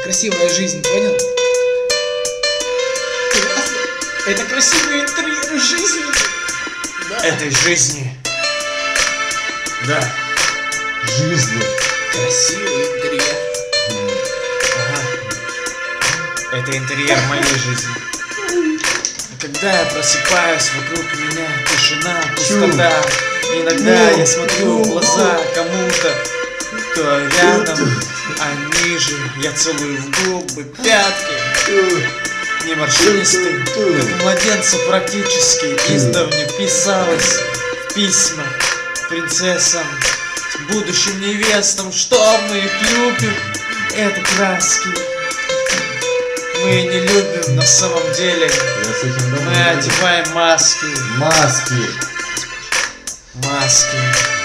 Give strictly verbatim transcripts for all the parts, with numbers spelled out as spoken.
красивая жизнь, понял? Это красивый интерьер жизни. Да. Этой жизни. Да. Жизни. Красивый интерьер. Ага. Это интерьер моей жизни. Когда я просыпаюсь, вокруг меня тишина, пустота. Иногда я смотрю в глаза кому-то, кто рядом, а ниже я целую в губы, пятки. Не морщинистый, как младенцу практически издавна писалось в письма принцессам, будущим невестам, что мы их любим, это краски. Мы не любим на самом деле, мы одеваем маски. Маски. Маски.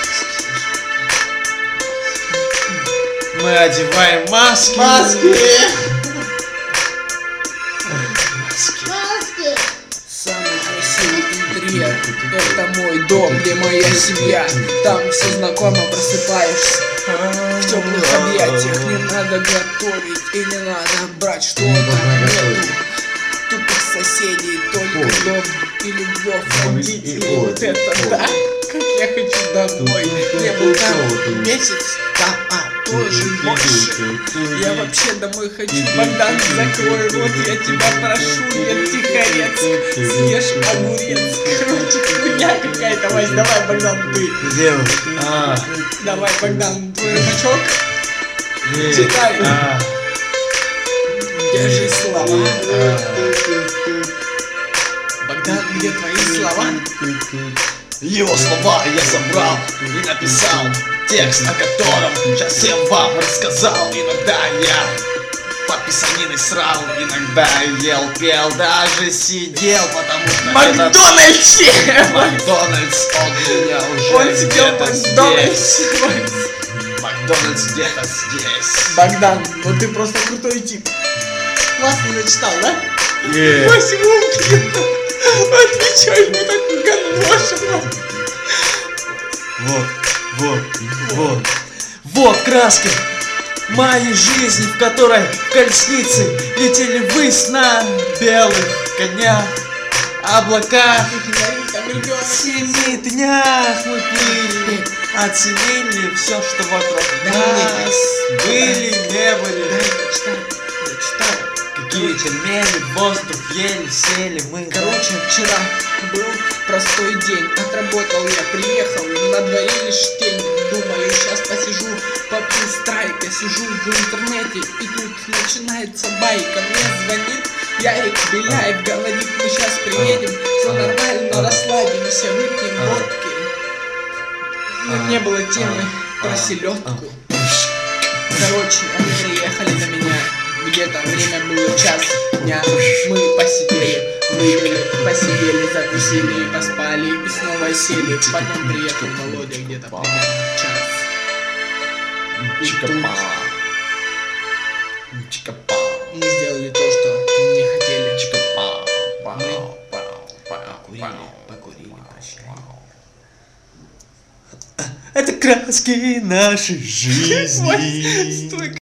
Мы одеваем маски. Маски. Самый красивый интерьер. Это мой дом, где моя семья. Там все знакомо, просыпаешься в теплых объятиях. Не надо готовить и не надо брать что-то. Нету тупых соседей, только дом и любовь родителей. Вот это да, как я хочу домой. Не был там месяц, там, а тоже больше. Я вообще домой хочу. Богдан, закрой рот, я тебя прошу, я тихорец. Съешь огурец. Короче, хуйня какая-то, Вась, давай, Богдан, ты. Где вы? А, Давай, Богдан, твой рыбачок. е, Читай. а, Держи слова. а. Богдан, где твои слова? Его слова я забрал и написал текст, о котором сейчас всем вам рассказал. Иногда я под писаниной срал, иногда ел, пел, даже сидел, потому что Макдональдс! этот Макдональдс, он меня уже Он сидел в где-то Макдональдс. здесь. Макдональдс где-то здесь. Богдан, ну ты просто крутой тип. Классно зачитал, да? Е. Восемь умки. Отвечай мне так говношено. Вот, вот, вот, вот краски моей жизни, в которой колесницы летели ввысь на белых конях, облака. В семи днях мы пили, оценили все, что вокруг нас. Были, не были. Какие пельмени, воздух ели, сели мы. Короче, вчера был простой день. Отработал я, приехал, на дворе лишь тень. Думаю, сейчас посижу, попью страйка. Сижу в интернете, и тут начинается байка. Мне звонит Ярик Беляев, говорит, мы сейчас приедем. Все нормально, расслабимся, выпьем водки. Но не было темы про селедку. Короче, они приехали на меня. Где-то время было час дня. Мы посидели, выпили, посидели, закусили, поспали и снова сели. Потом приехал Володя где-то примерно час. И тут мы сделали то, что не хотели. Мы покурили, покурили, пошли. Это краски нашей жизни. Стой.